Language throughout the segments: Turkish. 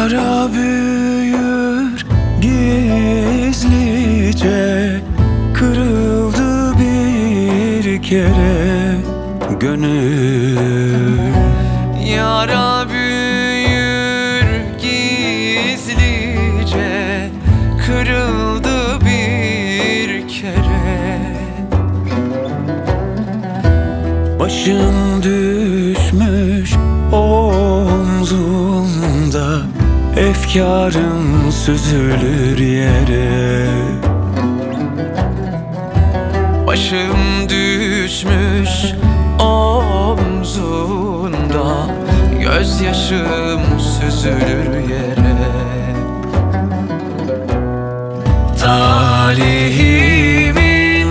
Yara büyür gizlice, kırıldı bir kere gönül. Yara büyür gizlice, kırıldı bir kere. Başın düşmüş omzunda, efkarın süzülür yere. Başım düşmüş omzunda, gözyaşım süzülür yere. Talihimin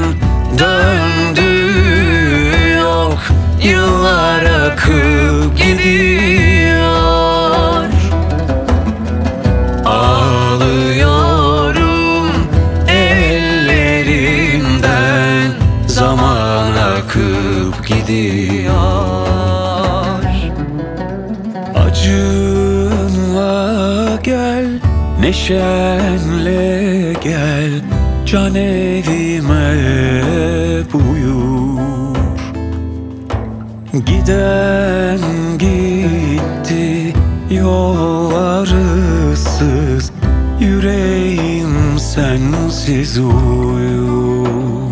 döndüğü yok, yıllar akıp gidiyor. Ağlıyorum ellerimden, zaman akıp gidiyor. Acınla gel, neşenle gel, can evime buyur. Giden gitti yollarısız, yüreğim sensiz uyur.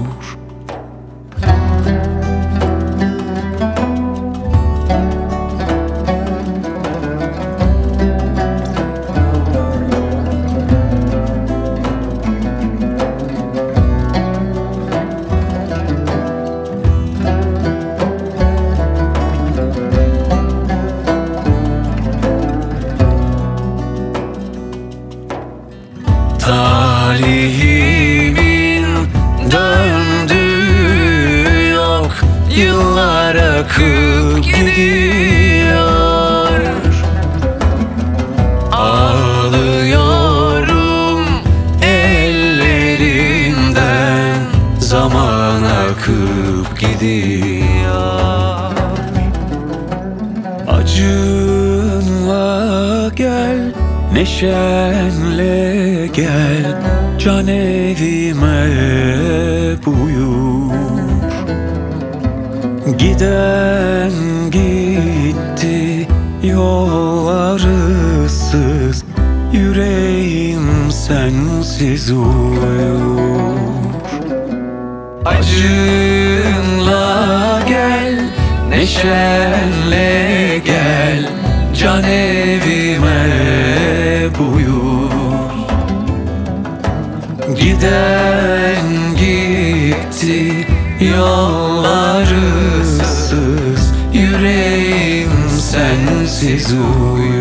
Talihimin döndüğü yok, yıllar akıp gidiyor. Ağlıyorum ellerimden, zaman akıp gidiyor. Acınla gel, neşenle gel, can evime buyur. Giden gitti yollarısız, yüreğim sensiz uyur. Acınla gel, neşenle gel, can evime buyur. Giden gitti yollarısız, yüreğim sensiz uyur.